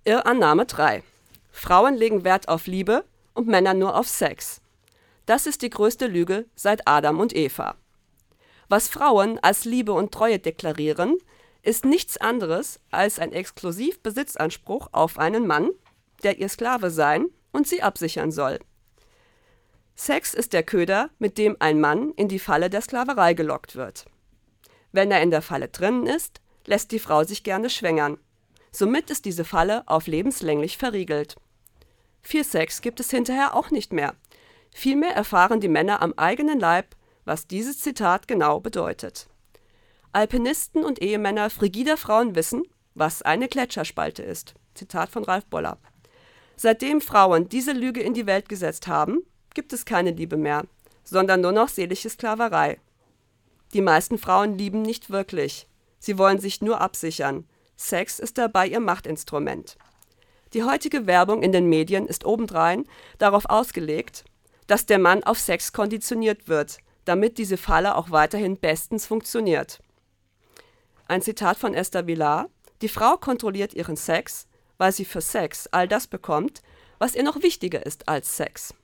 Irrannahme 3. Frauen legen Wert auf Liebe und Männer nur auf Sex. Das ist die größte Lüge seit Adam und Eva. Was Frauen als Liebe und Treue deklarieren, ist nichts anderes als ein Exklusivbesitzanspruch auf einen Mann, der ihr Sklave sein und sie absichern soll. Sex ist der Köder, mit dem ein Mann in die Falle der Sklaverei gelockt wird. Wenn er in der Falle drinnen ist, lässt die Frau sich gerne schwängern. Somit ist diese Falle auf lebenslänglich verriegelt. Viel Sex gibt es hinterher auch nicht mehr. Vielmehr erfahren die Männer am eigenen Leib, was dieses Zitat genau bedeutet. Alpinisten und Ehemänner frigider Frauen wissen, was eine Gletscherspalte ist. Zitat von Ralf Boller. Seitdem Frauen diese Lüge in die Welt gesetzt haben, gibt es keine Liebe mehr, sondern nur noch seelische Sklaverei. Die meisten Frauen lieben nicht wirklich. Sie wollen sich nur absichern. Sex ist dabei ihr Machtinstrument. Die heutige Werbung in den Medien ist obendrein darauf ausgelegt, dass der Mann auf Sex konditioniert wird, damit diese Falle auch weiterhin bestens funktioniert. Ein Zitat von Esther Vilar: Die Frau kontrolliert ihren Sex, weil sie für Sex all das bekommt, was ihr noch wichtiger ist als Sex.